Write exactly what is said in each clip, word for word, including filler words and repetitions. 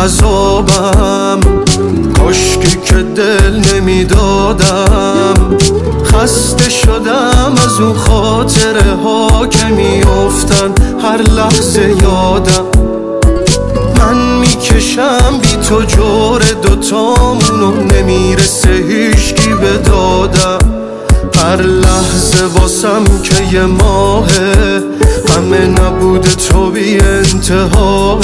عذابم، کاشکی که دل نمیدادم. خسته شدم از اون خاطره ها که میافتن هر لحظه یادم. من میکشم بی تو جور دوتامونو، نمیرسه هیچکی به دادم. هر لحظه واسم که یه ماهه، همه نبود تو بی انتهاه.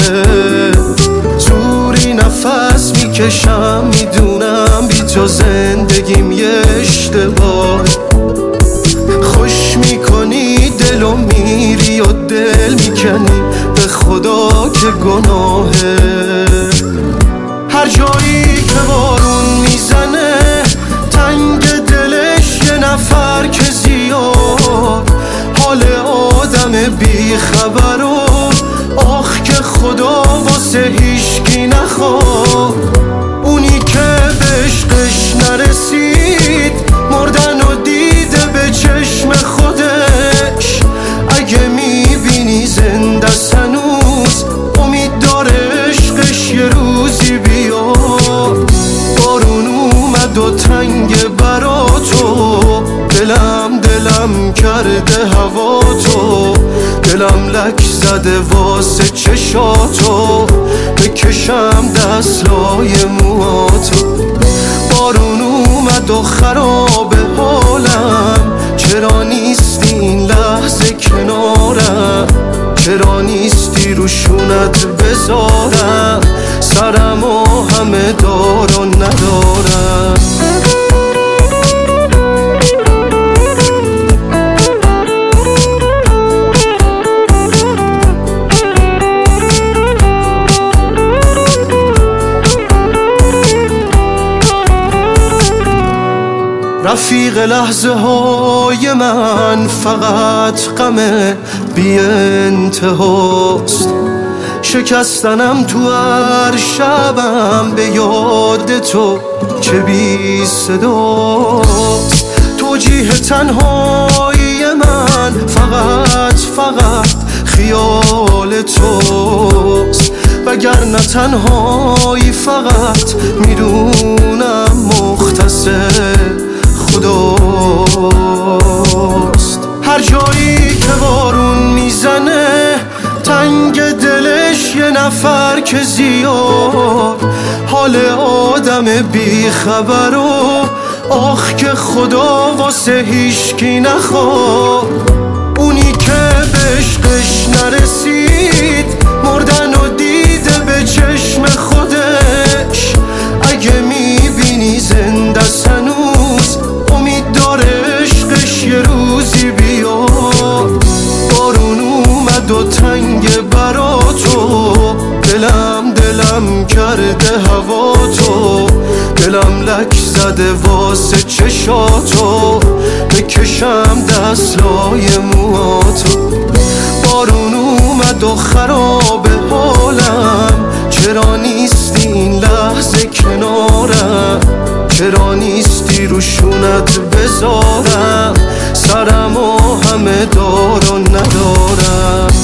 زوری نفس میکشم، میدونم بی تو زندگیم یه اشتباه. خوش میکنی دلو میری و دل میکنی، به خدا که گناهه. هر جایی که بارون میزنه تنگ دلش یه نفر که زیاد. حال آدم بی خبر و آخ که خدا واسه هیچکی نخواد. اونی که به عشقش نرسید مردن و دیده به چشم خودش. اگه میبینی زنده هنوز، امید داره عشقش یه روزی بیاد. بارون اومد و تنگ برا تو، دلم دلم کرده هوا تو. دلم لک زده واسه چشاتو، بکشم دستلای موهاتو. بارون اومد و خراب حالم، چرا نیستی این لحظه کنارم؟ چرا نیستی رو شونت بذارم؟ سرم و همه دار و ندارم. رفیق لحظه های من فقط غم بی انتهاست. شکستنم تو هر شبم به یاد تو چه بی صداست. توجیه تنهایی من فقط فقط خیال توست. وگرنه تنهایی فقط میدونم مختص خداست. هر جایی که بارون میزنه تنگ دلش یه نفر که زیاد. حال آدم بی خبر و آخ که خدا واسه هیچکی نخواد. اونی که به عشقش نرسید مردن و دیده به چشم خودش. اگه میبینی زنده هنوز، امید داره عشقش یه روزی بیاد. بارون اومد و تنگ برا تو، دلم دلم کرده هوا تو. دلم لک زده واسه چشاتو، بکشم دستلای موهاتو. بارون اومد و خراب حالم، چرا نیستی این لحظه کنارم؟ چرا نیستی رو شونت بذارم؟ سرم و همه دار و ندارم.